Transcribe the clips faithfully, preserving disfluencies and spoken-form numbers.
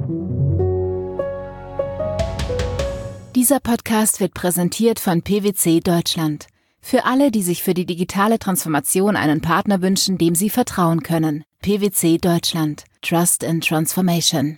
Dieser Podcast wird präsentiert von P W C Deutschland. Für alle, die sich für die digitale Transformation einen Partner wünschen, dem sie vertrauen können. P W C Deutschland. Trust in Transformation.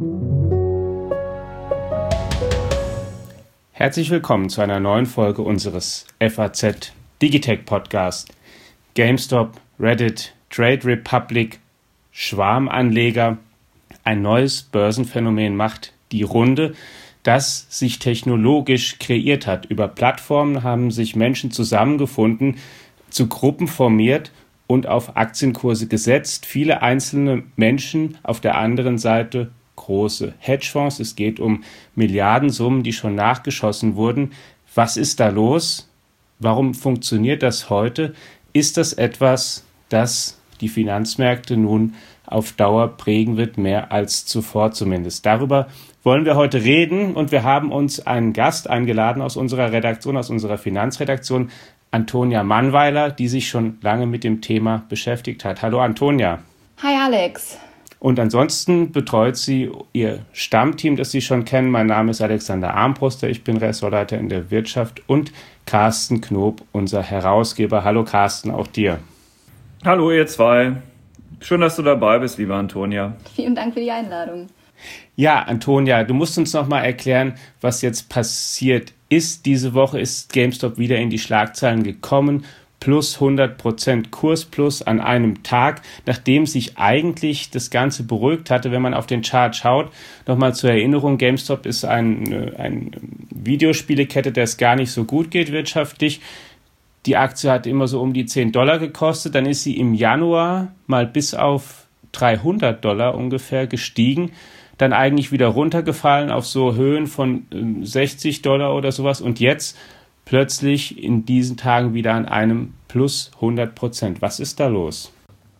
Herzlich willkommen zu einer neuen Folge unseres F A Z Digitech Podcast. GameStop, Reddit, Trade Republic, Schwarmanleger. Ein neues Börsenphänomen macht die Runde, das sich technologisch kreiert hat. Über Plattformen haben sich Menschen zusammengefunden, zu Gruppen formiert und auf Aktienkurse gesetzt. Viele einzelne Menschen, auf der anderen Seite große Hedgefonds. Es geht um Milliardensummen, die schon nachgeschossen wurden. Was ist da los? Warum funktioniert das heute? Ist das etwas, das die Finanzmärkte nun auf Dauer prägen wird, mehr als zuvor zumindest? Darüber wollen wir heute reden und wir haben uns einen Gast eingeladen aus unserer Redaktion, aus unserer Finanzredaktion, Antonia Mannweiler, die sich schon lange mit dem Thema beschäftigt hat. Hallo Antonia. Hi Alex. Und ansonsten betreut sie ihr Stammteam, das Sie schon kennen. Mein Name ist Alexander Armbruster, ich bin Ressortleiter in der Wirtschaft, und Carsten Knob, unser Herausgeber. Hallo Carsten, auch dir. Hallo ihr zwei. Schön, dass du dabei bist, liebe Antonia. Vielen Dank für die Einladung. Ja, Antonia, du musst uns noch mal erklären, was jetzt passiert ist. Diese Woche ist GameStop wieder in die Schlagzeilen gekommen. Plus hundert Prozent Kursplus an einem Tag, nachdem sich eigentlich das Ganze beruhigt hatte. Wenn man auf den Chart schaut, nochmal zur Erinnerung, GameStop ist ein, ein Videospielekette, der es gar nicht so gut geht wirtschaftlich. Die Aktie hat immer so um die zehn Dollar gekostet. Dann ist sie im Januar mal bis auf dreihundert Dollar ungefähr gestiegen. Dann eigentlich wieder runtergefallen auf so Höhen von sechzig Dollar oder sowas. Und jetzt plötzlich in diesen Tagen wieder an einem plus hundert Prozent. Was ist da los?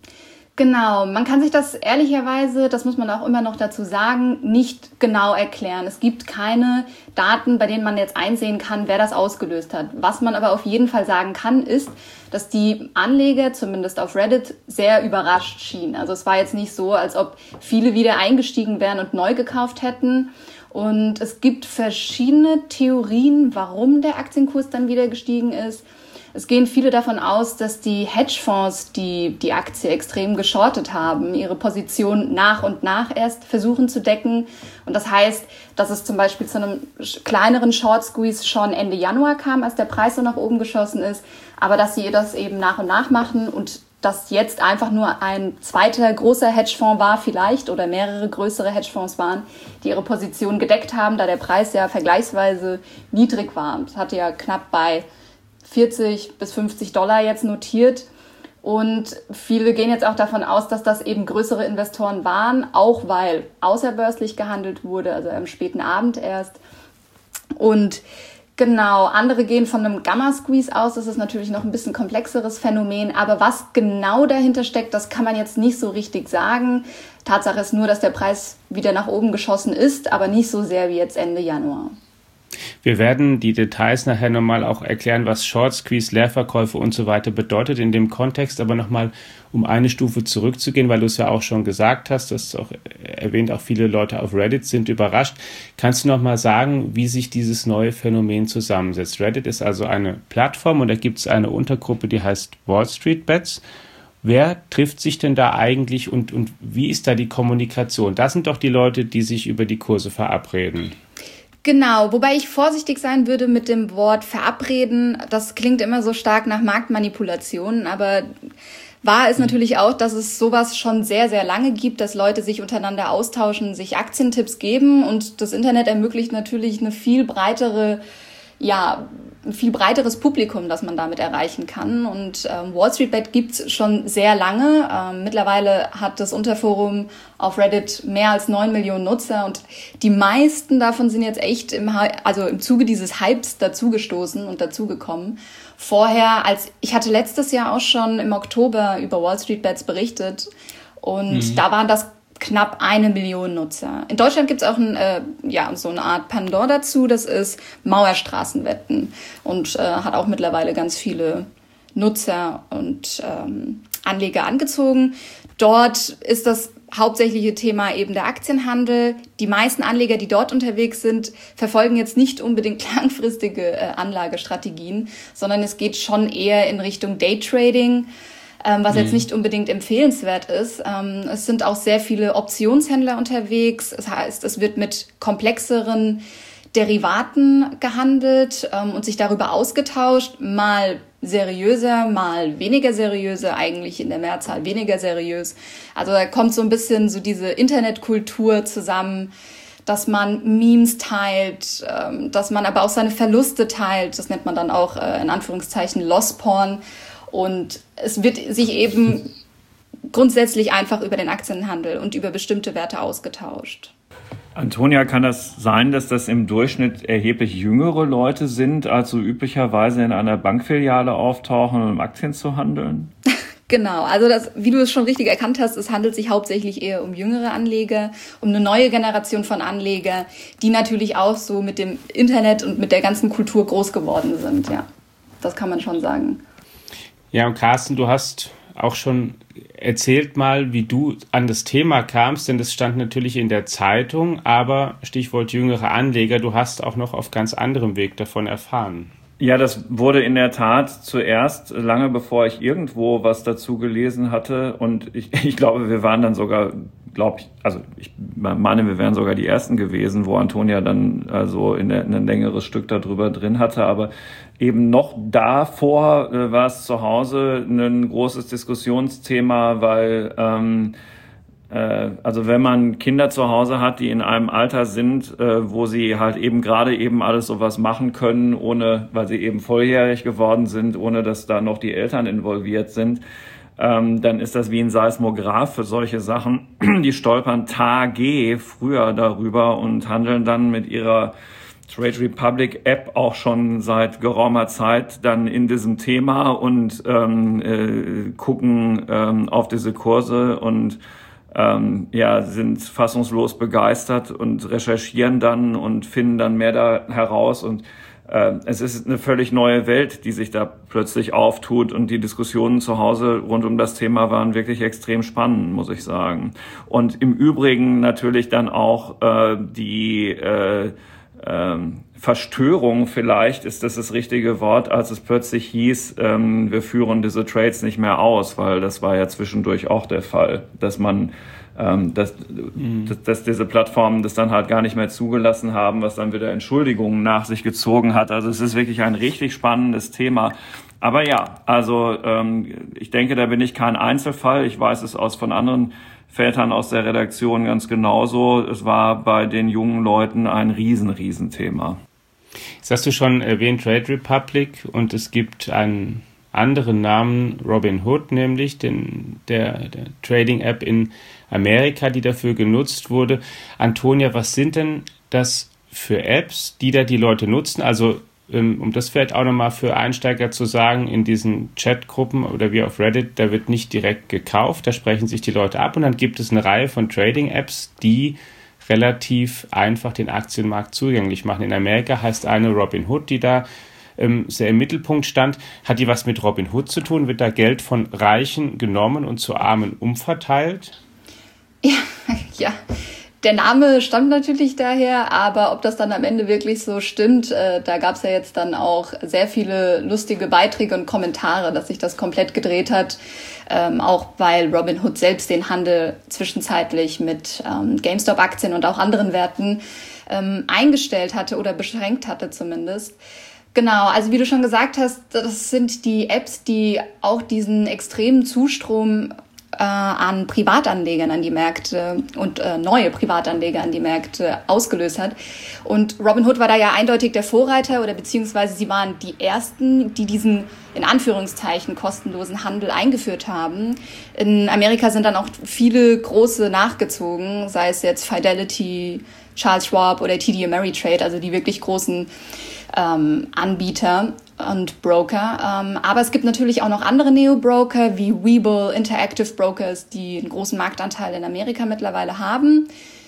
Genau, man kann sich das ehrlicherweise, das muss man auch immer noch dazu sagen, nicht genau erklären. Es gibt keine Daten, bei denen man jetzt einsehen kann, wer das ausgelöst hat. Was man aber auf jeden Fall sagen kann, ist, dass die Anleger, zumindest auf Reddit, sehr überrascht schienen. Also es war jetzt nicht so, als ob viele wieder eingestiegen wären und neu gekauft hätten. Und es gibt verschiedene Theorien, warum der Aktienkurs dann wieder gestiegen ist. Es gehen viele davon aus, dass die Hedgefonds, die die Aktie extrem geschortet haben, ihre Position nach und nach erst versuchen zu decken. Und das heißt, dass es zum Beispiel zu einem kleineren Short Squeeze schon Ende Januar kam, als der Preis so nach oben geschossen ist, aber dass sie das eben nach und nach machen und dass jetzt einfach nur ein zweiter großer Hedgefonds war vielleicht oder mehrere größere Hedgefonds waren, die ihre Position gedeckt haben, da der Preis ja vergleichsweise niedrig war. Es hatte ja knapp bei vierzig bis fünfzig Dollar jetzt notiert. Und viele gehen jetzt auch davon aus, dass das eben größere Investoren waren, auch weil außerbörslich gehandelt wurde, also am späten Abend erst. Und genau, andere gehen von einem Gamma-Squeeze aus. Das ist natürlich noch ein bisschen komplexeres Phänomen. Aber was genau dahinter steckt, das kann man jetzt nicht so richtig sagen. Tatsache ist nur, dass der Preis wieder nach oben geschossen ist, aber nicht so sehr wie jetzt Ende Januar. Wir werden die Details nachher nochmal auch erklären, was Short Squeeze, Leerverkäufe und so weiter bedeutet in dem Kontext. Aber nochmal, um eine Stufe zurückzugehen, weil du es ja auch schon gesagt hast, das ist auch erwähnt, auch viele Leute auf Reddit sind überrascht. Kannst du nochmal sagen, wie sich dieses neue Phänomen zusammensetzt? Reddit ist also eine Plattform und da gibt es eine Untergruppe, die heißt Wall Street Bets. Wer trifft sich denn da eigentlich und, und wie ist da die Kommunikation? Das sind doch die Leute, die sich über die Kurse verabreden. Genau, wobei ich vorsichtig sein würde mit dem Wort verabreden. Das klingt immer so stark nach Marktmanipulation, aber wahr ist natürlich auch, dass es sowas schon sehr, sehr lange gibt, dass Leute sich untereinander austauschen, sich Aktientipps geben und das Internet ermöglicht natürlich eine viel breitere, ja, ein viel breiteres Publikum, das man damit erreichen kann. Und ähm, Wall Street Bet gibt's schon sehr lange. Ähm, mittlerweile hat das Unterforum auf Reddit mehr als neun Millionen Nutzer und die meisten davon sind jetzt echt im, also im Zuge dieses Hypes dazugestoßen und dazugekommen. Vorher, als ich hatte letztes Jahr auch schon im Oktober über Wall Street Bets berichtet und mhm. da waren das knapp eine Million Nutzer. In Deutschland gibt es auch ein, äh, ja, so eine Art Pendant dazu, das ist Mauerstraßenwetten und äh, hat auch mittlerweile ganz viele Nutzer und ähm, Anleger angezogen. Dort ist das hauptsächliche Thema eben der Aktienhandel. Die meisten Anleger, die dort unterwegs sind, verfolgen jetzt nicht unbedingt langfristige äh, Anlagestrategien, sondern es geht schon eher in Richtung Daytrading, ähm, was mhm. jetzt nicht unbedingt empfehlenswert ist. Ähm, es sind auch sehr viele Optionshändler unterwegs. Das heißt, es wird mit komplexeren Derivaten gehandelt ähm, und sich darüber ausgetauscht, mal seriöser, mal weniger seriöser, eigentlich in der Mehrzahl weniger seriös. Also da kommt so ein bisschen so diese Internetkultur zusammen, dass man Memes teilt, ähm, dass man aber auch seine Verluste teilt. Das nennt man dann auch äh, in Anführungszeichen Loss Porn. Und es wird sich eben grundsätzlich einfach über den Aktienhandel und über bestimmte Werte ausgetauscht. Antonia, kann das sein, dass das im Durchschnitt erheblich jüngere Leute sind, als so üblicherweise in einer Bankfiliale auftauchen, um Aktien zu handeln? Genau, also das, wie du es schon richtig erkannt hast, es handelt sich hauptsächlich eher um jüngere Anleger, um eine neue Generation von Anleger, die natürlich auch so mit dem Internet und mit der ganzen Kultur groß geworden sind. Ja, das kann man schon sagen. Ja, und Carsten, du hast auch schon erzählt mal, wie du an das Thema kamst, denn das stand natürlich in der Zeitung, aber Stichwort jüngere Anleger, du hast auch noch auf ganz anderem Weg davon erfahren. Ja, das wurde in der Tat zuerst, lange bevor ich irgendwo was dazu gelesen hatte, und ich, ich glaube, wir waren dann sogar, glaube ich, also ich meine, wir wären sogar die Ersten gewesen, wo Antonia dann also in der, in ein längeres Stück darüber drin hatte, aber eben noch davor äh, war es zu Hause ein großes Diskussionsthema, weil ähm, äh, also wenn man Kinder zu Hause hat, die in einem Alter sind, äh, wo sie halt eben gerade eben alles sowas machen können, ohne, weil sie eben volljährig geworden sind, ohne dass da noch die Eltern involviert sind, ähm, dann ist das wie ein Seismograph für solche Sachen. Die stolpern Tage früher darüber und handeln dann mit ihrer Trade Republic App auch schon seit geraumer Zeit dann in diesem Thema und ähm, äh, gucken ähm, auf diese Kurse und ähm, ja, sind fassungslos begeistert und recherchieren dann und finden dann mehr da heraus. Und äh, es ist eine völlig neue Welt, die sich da plötzlich auftut, und die Diskussionen zu Hause rund um das Thema waren wirklich extrem spannend, muss ich sagen. Und im Übrigen natürlich dann auch äh, die äh, Ähm, Verstörung, vielleicht ist das das richtige Wort, als es plötzlich hieß, ähm, wir führen diese Trades nicht mehr aus, weil das war ja zwischendurch auch der Fall, dass man, ähm, dass, mhm. dass, dass diese Plattformen das dann halt gar nicht mehr zugelassen haben, was dann wieder Entschuldigungen nach sich gezogen hat. Also es ist wirklich ein richtig spannendes Thema. Aber ja, also ähm, ich denke, da bin ich kein Einzelfall. Ich weiß es aus von anderen Vätern aus der Redaktion ganz genauso. Es war bei den jungen Leuten ein riesen, riesen Thema. Jetzt hast du schon erwähnt Trade Republic, und es gibt einen anderen Namen, Robinhood nämlich, den, der, der Trading-App in Amerika, die dafür genutzt wurde. Antonia, was sind denn das für Apps, die da die Leute nutzen? Also um das vielleicht auch nochmal für Einsteiger zu sagen, in diesen Chatgruppen oder wie auf Reddit, da wird nicht direkt gekauft, da sprechen sich die Leute ab, und dann gibt es eine Reihe von Trading-Apps, die relativ einfach den Aktienmarkt zugänglich machen. In Amerika heißt eine Robinhood, die da ähm, sehr im Mittelpunkt stand. Hat die was mit Robinhood zu tun? Wird da Geld von Reichen genommen und zu Armen umverteilt? Ja, ja. Der Name stammt natürlich daher, aber ob das dann am Ende wirklich so stimmt, äh, da gab es ja jetzt dann auch sehr viele lustige Beiträge und Kommentare, dass sich das komplett gedreht hat, ähm, auch weil Robinhood selbst den Handel zwischenzeitlich mit ähm, GameStop-Aktien und auch anderen Werten ähm, eingestellt hatte oder beschränkt hatte zumindest. Genau, also wie du schon gesagt hast, das sind die Apps, die auch diesen extremen Zustrom an Privatanlegern an die Märkte und äh, neue Privatanleger an die Märkte ausgelöst hat. Und Robinhood war da ja eindeutig der Vorreiter, oder beziehungsweise sie waren die Ersten, die diesen in Anführungszeichen kostenlosen Handel eingeführt haben. In Amerika sind dann auch viele große nachgezogen, sei es jetzt Fidelity, Charles Schwab oder T D Ameritrade, also die wirklich großen ähm, Anbieter und Broker. Ähm, aber es gibt natürlich auch noch andere Neo-Broker wie Webull, Interactive Brokers, die einen großen Marktanteil in Amerika mittlerweile haben.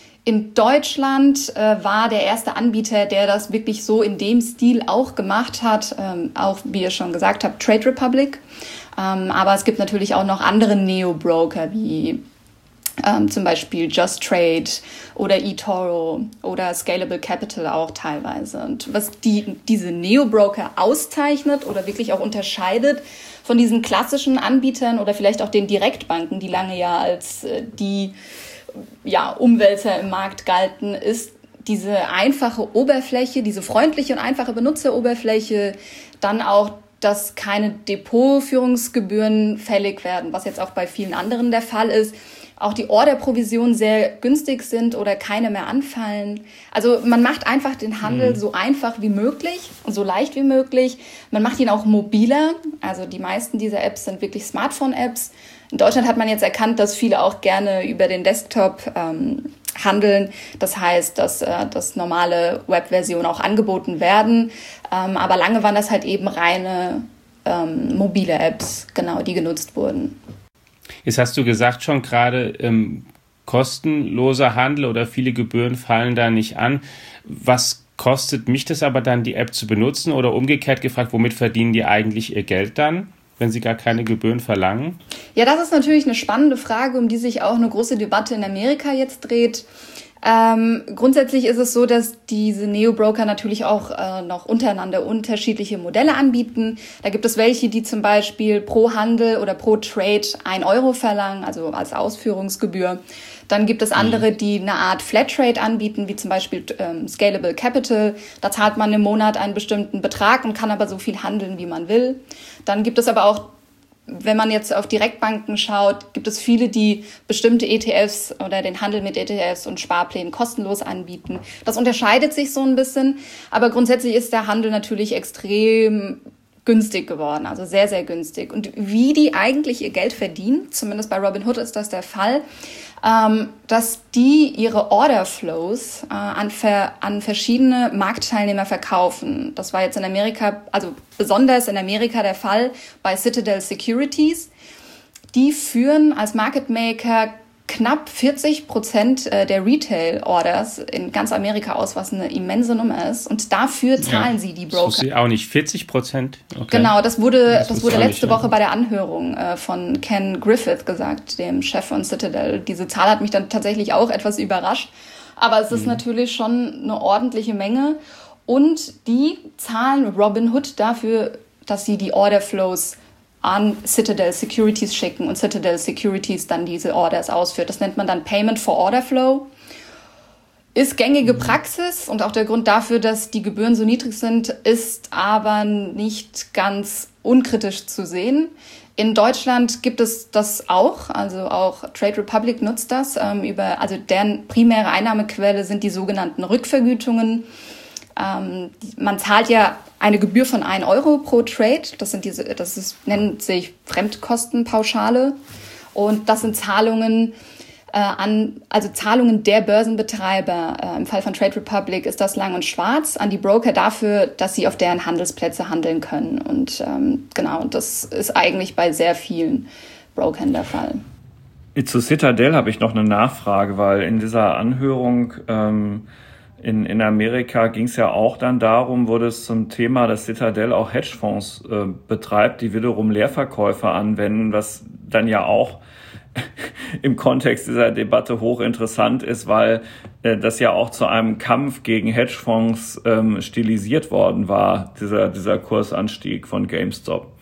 In Deutschland äh, war der erste Anbieter, der das wirklich so in dem Stil auch gemacht hat, ähm, auch wie ihr schon gesagt habt, Trade Republic. Ähm, aber es gibt natürlich auch noch andere Neo-Broker wie Ähm, zum Beispiel Just Trade oder eToro oder Scalable Capital auch teilweise. Und was die, diese Neo-Broker auszeichnet oder wirklich auch unterscheidet von diesen klassischen Anbietern oder vielleicht auch den Direktbanken, die lange ja als äh, die ja, Umwälzer im Markt galten, ist diese einfache Oberfläche, diese freundliche und einfache Benutzeroberfläche, dann auch, dass keine Depotführungsgebühren fällig werden, was jetzt auch bei vielen anderen der Fall ist. Auch die Orderprovisionen sehr günstig sind oder keine mehr anfallen. Also man macht einfach den Handel mhm. so einfach wie möglich und so leicht wie möglich. Man macht ihn auch mobiler. Also die meisten dieser Apps sind wirklich Smartphone-Apps. In Deutschland hat man jetzt erkannt, dass viele auch gerne über den Desktop ähm, handeln. Das heißt, dass, äh, dass normale Webversionen auch angeboten werden. Ähm, aber lange waren das halt eben reine ähm, mobile Apps, genau, die genutzt wurden. Jetzt hast du gesagt schon gerade, ähm, kostenloser Handel oder viele Gebühren fallen da nicht an. Was kostet mich das aber dann, die App zu benutzen? Oder umgekehrt gefragt, womit verdienen die eigentlich ihr Geld dann, wenn sie gar keine Gebühren verlangen? Ja, das ist natürlich eine spannende Frage, um die sich auch eine große Debatte in Amerika jetzt dreht. Ähm, grundsätzlich ist es so, dass diese Neo-Broker natürlich auch äh, noch untereinander unterschiedliche Modelle anbieten. Da gibt es welche, die zum Beispiel pro Handel oder pro Trade ein Euro verlangen, also als Ausführungsgebühr. Dann gibt es andere, die eine Art Flatrate anbieten, wie zum Beispiel ähm, Scalable Capital. Da zahlt man im Monat einen bestimmten Betrag und kann aber so viel handeln, wie man will. Dann gibt es aber auch, wenn man jetzt auf Direktbanken schaut, gibt es viele, die bestimmte E T Fs oder den Handel mit E T Fs und Sparplänen kostenlos anbieten. Das unterscheidet sich so ein bisschen, aber grundsätzlich ist der Handel natürlich extrem günstig geworden, also sehr, sehr günstig. Und wie die eigentlich ihr Geld verdienen, zumindest bei Robinhood ist das der Fall, ähm, dass die ihre Orderflows äh, an, ver, an verschiedene Marktteilnehmer verkaufen. Das war jetzt in Amerika, also besonders in Amerika der Fall bei Citadel Securities. Die führen als Market Maker knapp vierzig Prozent der Retail-Orders in ganz Amerika aus, was eine immense Nummer ist. Und dafür zahlen ja, sie die Broker. Das ist auch nicht vierzig Prozent? Okay. Genau, das wurde, das, das wurde letzte nicht, Woche ja. bei der Anhörung äh, von Ken Griffith gesagt, dem Chef von Citadel. Diese Zahl hat mich dann tatsächlich auch etwas überrascht. Aber es ist mhm. natürlich schon eine ordentliche Menge. Und die zahlen Robinhood dafür, dass sie die Orderflows an Citadel Securities schicken und Citadel Securities dann diese Orders ausführt. Das nennt man dann Payment for Order Flow. Ist gängige Praxis und auch der Grund dafür, dass die Gebühren so niedrig sind, ist aber nicht ganz unkritisch zu sehen. In Deutschland gibt es das auch, also auch Trade Republic nutzt das. Ähm, über, also deren primäre Einnahmequelle sind die sogenannten Rückvergütungen. Ähm, man zahlt ja eine Gebühr von ein Euro pro Trade. Das sind diese, das ist, nennt sich Fremdkostenpauschale. Und das sind Zahlungen äh, an, also Zahlungen der Börsenbetreiber. Äh, Im Fall von Trade Republic ist das lang und schwarz an die Broker dafür, dass sie auf deren Handelsplätze handeln können. Und ähm, genau, das ist eigentlich bei sehr vielen Brokern der Fall. Zu Citadel habe ich noch eine Nachfrage, weil in dieser Anhörung ähm, In, in Amerika ging es ja auch dann darum, wurde es zum Thema, dass Citadel auch Hedgefonds äh, betreibt, die wiederum Leerverkäufe anwenden, was dann ja auch im Kontext dieser Debatte hochinteressant ist, weil äh, das ja auch zu einem Kampf gegen Hedgefonds ähm, stilisiert worden war, dieser, dieser Kursanstieg von GameStop.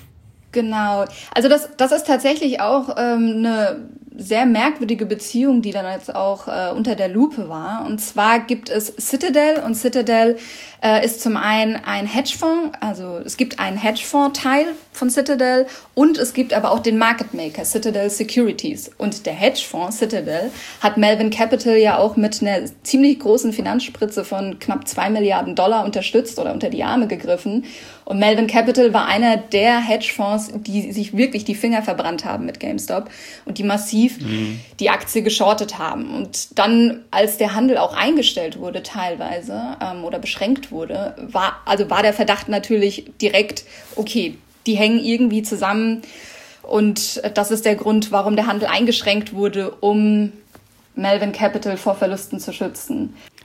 Genau. Also das, das ist tatsächlich auch ähm, eine sehr merkwürdige Beziehung, die dann jetzt auch äh, unter der Lupe war. Und zwar gibt es Citadel und Citadel äh, ist zum einen ein Hedgefonds, also es gibt einen Hedgefonds-Teil von Citadel und es gibt aber auch den Market Maker, Citadel Securities. Und der Hedgefonds Citadel hat Melvin Capital ja auch mit einer ziemlich großen Finanzspritze von knapp zwei Milliarden Dollar unterstützt oder unter die Arme gegriffen. Und Melvin Capital war einer der Hedgefonds, die sich wirklich die Finger verbrannt haben mit GameStop und die massiv mhm. die Aktie geschortet haben. Und dann, als der Handel auch eingestellt wurde teilweise ähm, oder beschränkt wurde, war, also war der Verdacht natürlich direkt, okay, die hängen irgendwie zusammen und das ist der Grund, warum der Handel eingeschränkt wurde, um Melvin Capital vor Verlusten zu schützen.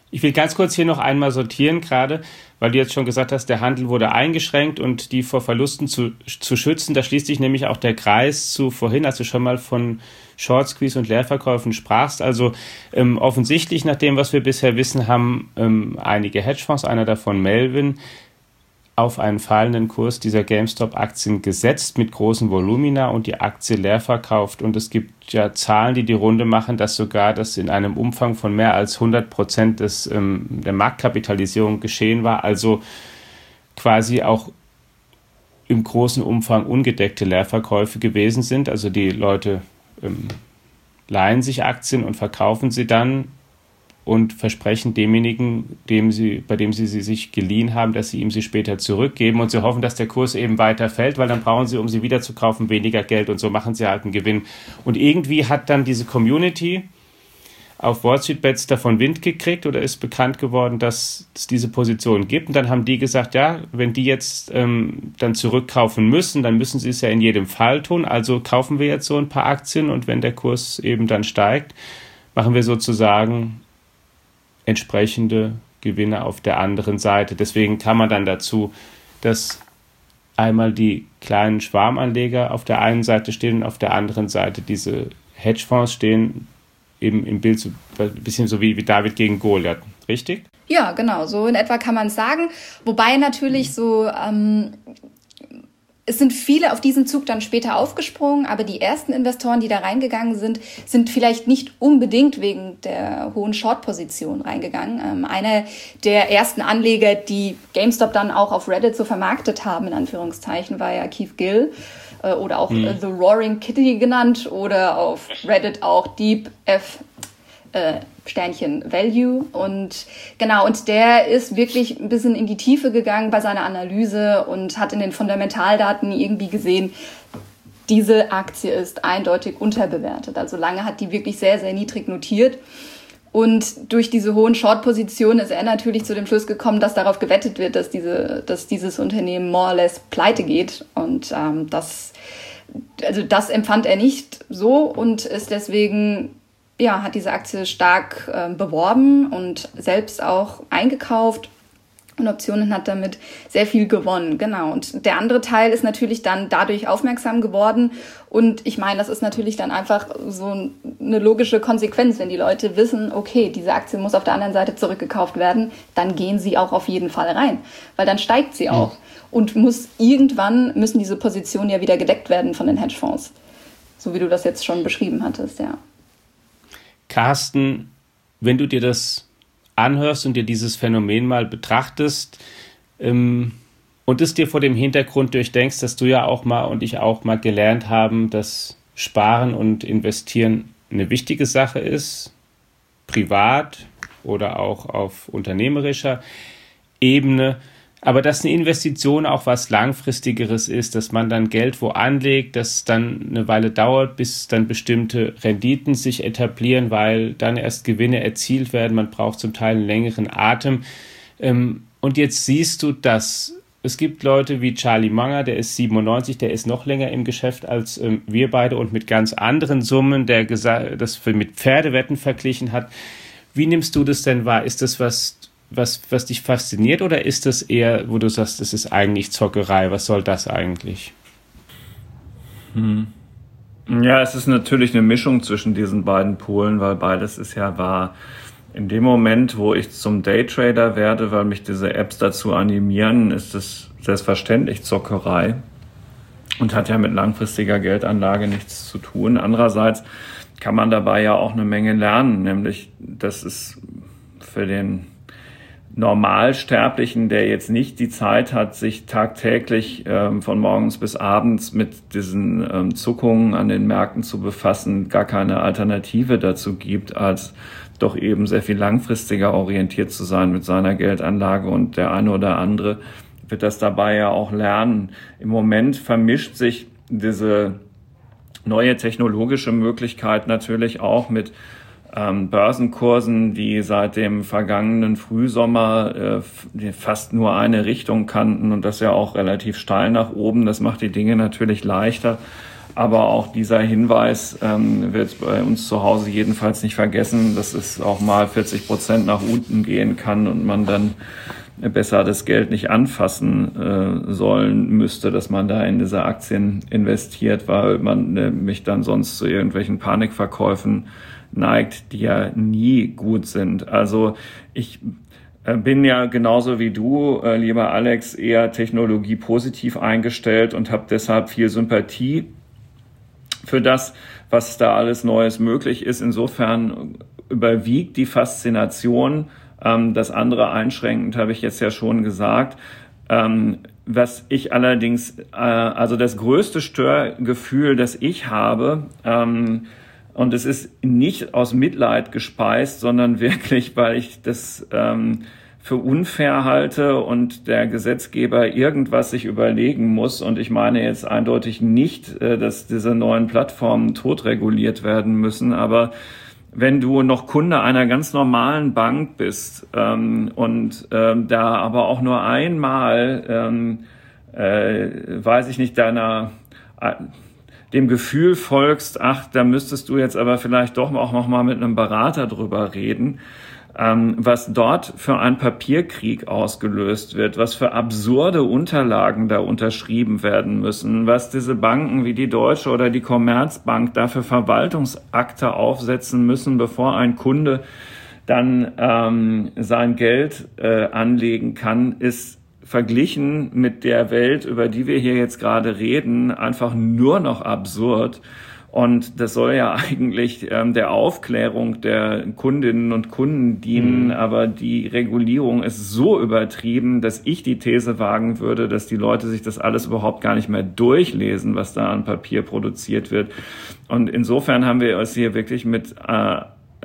Ich will ganz kurz hier noch einmal sortieren, gerade, weil du jetzt schon gesagt hast, der Handel wurde eingeschränkt und die vor Verlusten zu, zu schützen. Da schließt sich nämlich auch der Kreis zu vorhin, als du schon mal von Short Squeeze und Leerverkäufen sprachst. Also ähm, offensichtlich, nach dem, was wir bisher wissen, haben ähm, einige Hedgefonds, einer davon Melvin, auf einen fallenden Kurs dieser GameStop-Aktien gesetzt mit großen Volumina und die Aktie leer verkauft. Und es gibt ja Zahlen, die die Runde machen, dass sogar das in einem Umfang von mehr als hundert Prozent des, ähm, der Marktkapitalisierung geschehen war. Also quasi auch im großen Umfang ungedeckte Leerverkäufe gewesen sind. Also die Leute ähm, leihen sich Aktien und verkaufen sie dann und versprechen demjenigen, dem sie, bei dem sie sie sich geliehen haben, dass sie ihm sie später zurückgeben. Und sie hoffen, dass der Kurs eben weiter fällt, weil dann brauchen sie, um sie wieder zu kaufen, weniger Geld und so machen sie halt einen Gewinn. Und irgendwie hat dann diese Community auf Wall Street Bets davon Wind gekriegt oder ist bekannt geworden, dass es diese Position gibt. Und dann haben die gesagt, ja, wenn die jetzt ähm, dann zurückkaufen müssen, dann müssen sie es ja in jedem Fall tun. Also kaufen wir jetzt so ein paar Aktien und wenn der Kurs eben dann steigt, machen wir sozusagen entsprechende Gewinne auf der anderen Seite. Deswegen kann man dann dazu, dass einmal die kleinen Schwarmanleger auf der einen Seite stehen und auf der anderen Seite diese Hedgefonds stehen, eben im Bild so ein bisschen so wie, wie David gegen Goliath, richtig? Ja, genau, so in etwa kann man es sagen. Wobei natürlich so, ähm, es sind viele auf diesen Zug dann später aufgesprungen, aber die ersten Investoren, die da reingegangen sind, sind vielleicht nicht unbedingt wegen der hohen Short-Position reingegangen. Ähm, einer der ersten Anleger, die GameStop dann auch auf Reddit so vermarktet haben, in Anführungszeichen, war ja Keith Gill äh, oder auch mhm. äh, The Roaring Kitty genannt oder auf Reddit auch Deep F äh, Sternchen Value. Und genau, und der ist wirklich ein bisschen in die Tiefe gegangen bei seiner Analyse und hat in den Fundamentaldaten irgendwie gesehen, diese Aktie ist eindeutig unterbewertet. Also lange hat die wirklich sehr, sehr niedrig notiert. Und durch diese hohen Short-Positionen ist er natürlich zu dem Schluss gekommen, dass darauf gewettet wird, dass diese, dass dieses Unternehmen more or less pleite geht. Und ähm, das, also das empfand er nicht so und ist deswegen ja, hat diese Aktie stark äh, beworben und selbst auch eingekauft und Optionen hat damit sehr viel gewonnen. Genau. Und der andere Teil ist natürlich dann dadurch aufmerksam geworden. Und ich meine, das ist natürlich dann einfach so eine logische Konsequenz, wenn die Leute wissen, okay, diese Aktie muss auf der anderen Seite zurückgekauft werden, dann gehen sie auch auf jeden Fall rein, weil dann steigt sie auch. Mhm. Und muss irgendwann müssen diese Positionen ja wieder gedeckt werden von den Hedgefonds. So wie du das jetzt schon beschrieben hattest, ja. Carsten, wenn du dir das anhörst und dir dieses Phänomen mal betrachtest ähm, und es dir vor dem Hintergrund durchdenkst, dass du ja auch mal und ich auch mal gelernt haben, dass Sparen und Investieren eine wichtige Sache ist, privat oder auch auf unternehmerischer Ebene, aber dass eine Investition auch was Langfristigeres ist, dass man dann Geld wo anlegt, dass dann eine Weile dauert, bis dann bestimmte Renditen sich etablieren, weil dann erst Gewinne erzielt werden. Man braucht zum Teil einen längeren Atem. Und jetzt siehst du, dass es gibt Leute wie Charlie Munger, der ist siebenundneunzig, der ist noch länger im Geschäft als wir beide und mit ganz anderen Summen, der das mit Pferdewetten verglichen hat. Wie nimmst du das denn wahr? Ist das was... Was, was dich fasziniert oder ist das eher, wo du sagst, das ist eigentlich Zockerei? Was soll das eigentlich? Hm. Ja, es ist natürlich eine Mischung zwischen diesen beiden Polen, weil beides ist ja wahr. In dem Moment, wo ich zum Daytrader werde, weil mich diese Apps dazu animieren, ist es selbstverständlich Zockerei und hat ja mit langfristiger Geldanlage nichts zu tun. Andererseits kann man dabei ja auch eine Menge lernen, nämlich, dass es für den Normalsterblichen, der jetzt nicht die Zeit hat, sich tagtäglich ähm, von morgens bis abends mit diesen ähm, Zuckungen an den Märkten zu befassen, gar keine Alternative dazu gibt, als doch eben sehr viel langfristiger orientiert zu sein mit seiner Geldanlage. Und der eine oder andere wird das dabei ja auch lernen. Im Moment vermischt sich diese neue technologische Möglichkeit natürlich auch mit Ähm, Börsenkursen, die seit dem vergangenen Frühsommer äh, fast nur eine Richtung kannten und das ja auch relativ steil nach oben. Das macht die Dinge natürlich leichter. Aber auch dieser Hinweis ähm, wird bei uns zu Hause jedenfalls nicht vergessen, dass es auch mal vierzig Prozent nach unten gehen kann und man dann besser das Geld nicht anfassen äh, sollen müsste, dass man da in diese Aktien investiert, weil man äh, mich dann sonst zu irgendwelchen Panikverkäufen neigt, die ja nie gut sind. Also ich äh, bin ja genauso wie du, äh, lieber Alex, eher technologiepositiv eingestellt und habe deshalb viel Sympathie für das, was da alles Neues möglich ist. Insofern überwiegt die Faszination. Das andere einschränkend habe ich jetzt ja schon gesagt. Was ich allerdings, also das größte Störgefühl, das ich habe, und es ist nicht aus Mitleid gespeist, sondern wirklich, weil ich das für unfair halte und der Gesetzgeber irgendwas sich überlegen muss. Und ich meine jetzt eindeutig nicht, dass diese neuen Plattformen totreguliert werden müssen, aber wenn du noch Kunde einer ganz normalen Bank bist ähm, und ähm, da aber auch nur einmal, ähm, äh, weiß ich nicht, deiner äh, dem Gefühl folgst, ach, da müsstest du jetzt aber vielleicht doch auch noch mal mit einem Berater drüber reden, ähm, was dort für ein Papierkrieg ausgelöst wird, was für absurde Unterlagen da unterschrieben werden müssen, was diese Banken wie die Deutsche oder die Commerzbank da für Verwaltungsakte aufsetzen müssen, bevor ein Kunde dann ähm, sein Geld äh, anlegen kann, ist verglichen mit der Welt, über die wir hier jetzt gerade reden, einfach nur noch absurd. Und das soll ja eigentlich ähm, der Aufklärung der Kundinnen und Kunden dienen, mhm. aber die Regulierung ist so übertrieben, dass ich die These wagen würde, dass die Leute sich das alles überhaupt gar nicht mehr durchlesen, was da an Papier produziert wird. Und insofern haben wir es hier wirklich mit äh,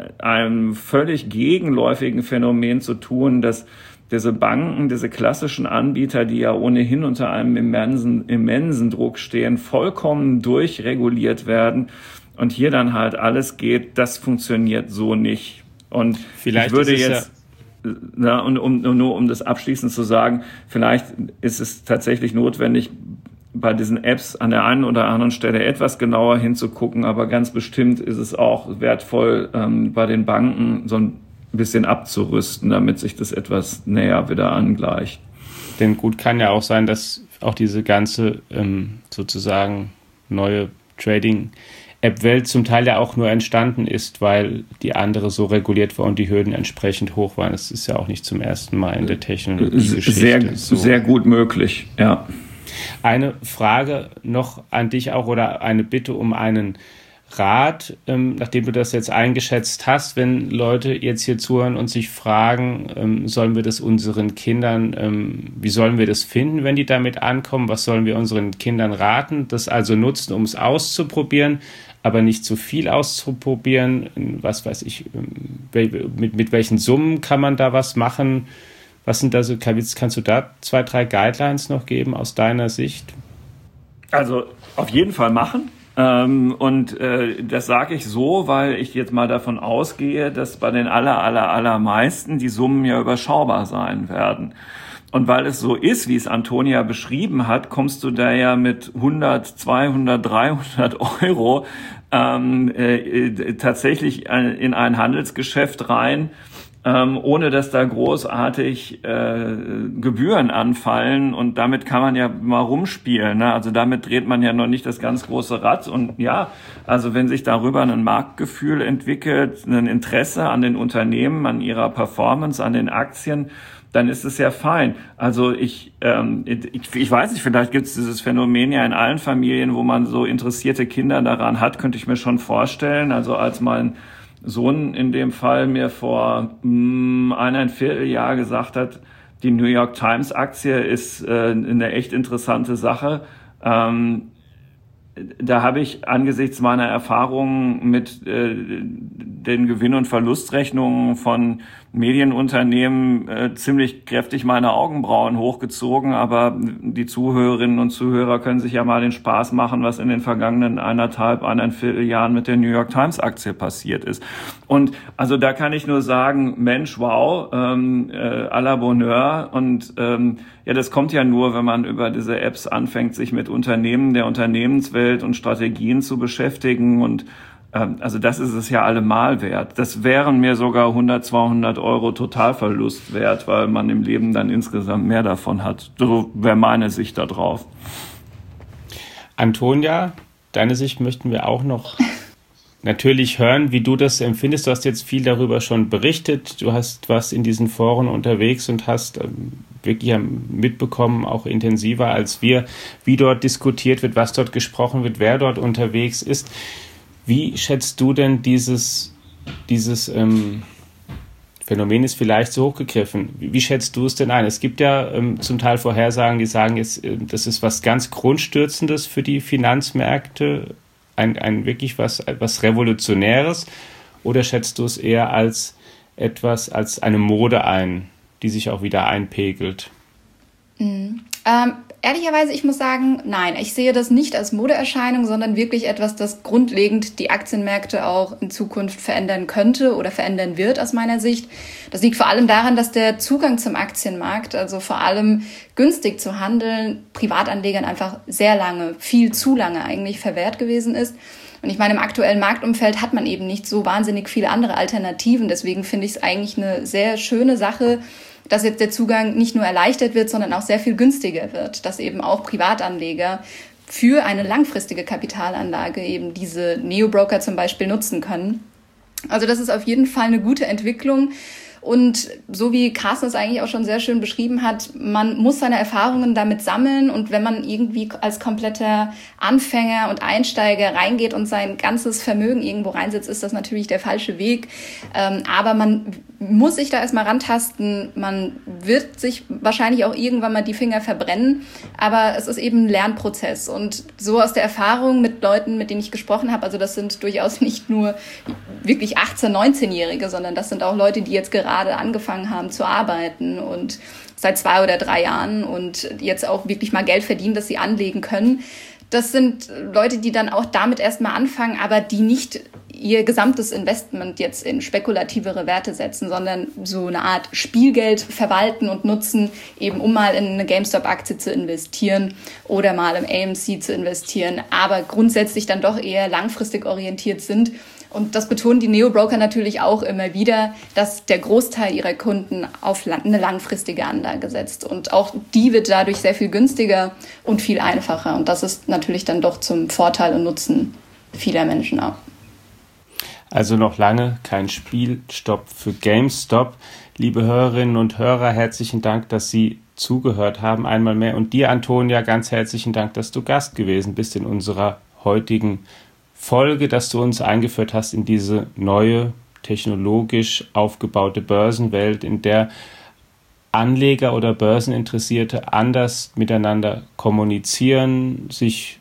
einem völlig gegenläufigen Phänomen zu tun, dass diese Banken, diese klassischen Anbieter, die ja ohnehin unter einem immensen, immensen Druck stehen, vollkommen durchreguliert werden und hier dann halt alles geht, das funktioniert so nicht. Und vielleicht ich würde jetzt, ja na, und um, nur um das abschließend zu sagen, vielleicht ist es tatsächlich notwendig, bei diesen Apps an der einen oder anderen Stelle etwas genauer hinzugucken, aber ganz bestimmt ist es auch wertvoll, ähm, bei den Banken so ein ein bisschen abzurüsten, damit sich das etwas näher wieder angleicht. Denn gut kann ja auch sein, dass auch diese ganze ähm, sozusagen neue Trading-App-Welt zum Teil ja auch nur entstanden ist, weil die andere so reguliert war und die Hürden entsprechend hoch waren. Das ist ja auch nicht zum ersten Mal in der Technologiegeschichte sehr, so. Sehr gut möglich, ja. Eine Frage noch an dich auch oder eine Bitte um einen Rat, ähm, nachdem du das jetzt eingeschätzt hast, wenn Leute jetzt hier zuhören und sich fragen, ähm, sollen wir das unseren Kindern, ähm, wie sollen wir das finden, wenn die damit ankommen, was sollen wir unseren Kindern raten, das also nutzen, um es auszuprobieren, aber nicht zu viel auszuprobieren, was weiß ich, mit, mit welchen Summen kann man da was machen, was sind da so, kannst du da zwei, drei Guidelines noch geben aus deiner Sicht? Also auf jeden Fall machen. Und äh, das sage ich so, weil ich jetzt mal davon ausgehe, dass bei den aller, aller, allermeisten die Summen ja überschaubar sein werden. Und weil es so ist, wie es Antonia beschrieben hat, kommst du da ja mit hundert, zweihundert, dreihundert Euro ähm, äh, tatsächlich in ein Handelsgeschäft rein, Ähm, ohne dass da großartig äh, Gebühren anfallen, und damit kann man ja mal rumspielen, ne? Also damit dreht man ja noch nicht das ganz große Rad, und ja, also wenn sich darüber ein Marktgefühl entwickelt, ein Interesse an den Unternehmen, an ihrer Performance, an den Aktien, dann ist es ja fein. Also ich, ähm, ich, ich weiß nicht, vielleicht gibt es dieses Phänomen ja in allen Familien, wo man so interessierte Kinder daran hat, könnte ich mir schon vorstellen. Also als mein Sohn in dem Fall mir vor mh, eineinviertel Jahr gesagt hat, die New York Times Aktie ist äh, eine echt interessante Sache. Ähm, da habe ich angesichts meiner Erfahrungen mit äh, den Gewinn- und Verlustrechnungen von Medienunternehmen äh, ziemlich kräftig meine Augenbrauen hochgezogen, aber die Zuhörerinnen und Zuhörer können sich ja mal den Spaß machen, was in den vergangenen eineinhalb, eineinviertel Jahren mit der New York Times Aktie passiert ist. Und also da kann ich nur sagen, Mensch, wow, ähm, äh, à la Bonheur. Und ähm, ja, das kommt ja nur, wenn man über diese Apps anfängt, sich mit Unternehmen der Unternehmenswelt und Strategien zu beschäftigen. Und also das ist es ja allemal wert. Das wären mir sogar hundert, zweihundert Euro Totalverlust wert, weil man im Leben dann insgesamt mehr davon hat. So wäre meine Sicht da drauf. Antonia, deine Sicht möchten wir auch noch natürlich hören, wie du das empfindest. Du hast jetzt viel darüber schon berichtet. Du hast was in diesen Foren unterwegs und hast wirklich mitbekommen, auch intensiver als wir, wie dort diskutiert wird, was dort gesprochen wird, wer dort unterwegs ist. Wie schätzt du denn dieses, dieses ähm, Phänomen ist vielleicht so hochgegriffen. Wie, wie schätzt du es denn ein? Es gibt ja ähm, zum Teil Vorhersagen, die sagen, jetzt, äh, das ist was ganz Grundstürzendes für die Finanzmärkte, ein, ein wirklich was, was Revolutionäres. Oder schätzt du es eher als etwas, als eine Mode ein, die sich auch wieder einpegelt? Mhm. Ähm, ehrlicherweise, ich muss sagen, nein, ich sehe das nicht als Modeerscheinung, sondern wirklich etwas, das grundlegend die Aktienmärkte auch in Zukunft verändern könnte oder verändern wird aus meiner Sicht. Das liegt vor allem daran, dass der Zugang zum Aktienmarkt, also vor allem günstig zu handeln, Privatanlegern einfach sehr lange, viel zu lange eigentlich verwehrt gewesen ist. Und ich meine, im aktuellen Marktumfeld hat man eben nicht so wahnsinnig viele andere Alternativen. Deswegen finde ich es eigentlich eine sehr schöne Sache, dass jetzt der Zugang nicht nur erleichtert wird, sondern auch sehr viel günstiger wird, dass eben auch Privatanleger für eine langfristige Kapitalanlage eben diese Neo-Broker zum Beispiel nutzen können. Also das ist auf jeden Fall eine gute Entwicklung. Und so wie Carsten es eigentlich auch schon sehr schön beschrieben hat, man muss seine Erfahrungen damit sammeln, und wenn man irgendwie als kompletter Anfänger und Einsteiger reingeht und sein ganzes Vermögen irgendwo reinsetzt, ist das natürlich der falsche Weg. Ähm, aber man muss sich da erstmal rantasten. Man wird sich wahrscheinlich auch irgendwann mal die Finger verbrennen, aber es ist eben ein Lernprozess. Und so aus der Erfahrung mit Leuten, mit denen ich gesprochen habe, also das sind durchaus nicht nur wirklich achtzehn-, neunzehnjährige, sondern das sind auch Leute, die jetzt gerade gerade angefangen haben zu arbeiten und seit zwei oder drei Jahren und jetzt auch wirklich mal Geld verdienen, das sie anlegen können. Das sind Leute, die dann auch damit erstmal anfangen, aber die nicht ihr gesamtes Investment jetzt in spekulativere Werte setzen, sondern so eine Art Spielgeld verwalten und nutzen, eben um mal in eine GameStop-Aktie zu investieren oder mal im A M C zu investieren, aber grundsätzlich dann doch eher langfristig orientiert sind. Und das betonen die Neo-Broker natürlich auch immer wieder, dass der Großteil ihrer Kunden auf eine langfristige Anlage setzt. Und auch die wird dadurch sehr viel günstiger und viel einfacher. Und das ist natürlich dann doch zum Vorteil und Nutzen vieler Menschen auch. Also noch lange kein Spielstopp für GameStop. Liebe Hörerinnen und Hörer, herzlichen Dank, dass Sie zugehört haben einmal mehr. Und dir, Antonia, ganz herzlichen Dank, dass du Gast gewesen bist in unserer heutigen Folge, dass du uns eingeführt hast in diese neue, technologisch aufgebaute Börsenwelt, in der Anleger oder Börseninteressierte anders miteinander kommunizieren, sich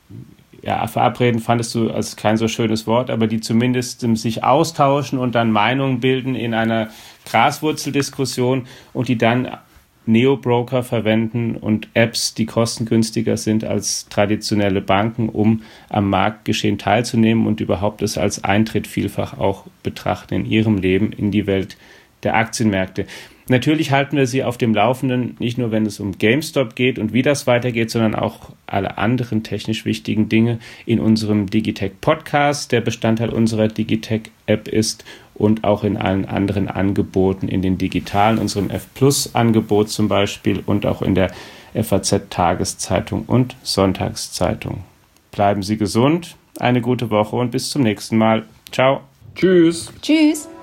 ja, verabreden fandest du als kein so schönes Wort, aber die zumindest sich austauschen und dann Meinungen bilden in einer Graswurzeldiskussion und die dann Neo-Broker verwenden und Apps, die kostengünstiger sind als traditionelle Banken, um am Marktgeschehen teilzunehmen und überhaupt es als Eintritt vielfach auch betrachten in ihrem Leben in die Welt der Aktienmärkte. Natürlich halten wir Sie auf dem Laufenden, nicht nur wenn es um GameStop geht und wie das weitergeht, sondern auch alle anderen technisch wichtigen Dinge in unserem Digitech-Podcast, der Bestandteil unserer Digitech-App ist, und auch in allen anderen Angeboten, in den digitalen, unserem F Plus Angebot zum Beispiel und auch in der F A Z-Tageszeitung und Sonntagszeitung. Bleiben Sie gesund, eine gute Woche und bis zum nächsten Mal. Ciao. Tschüss. Tschüss.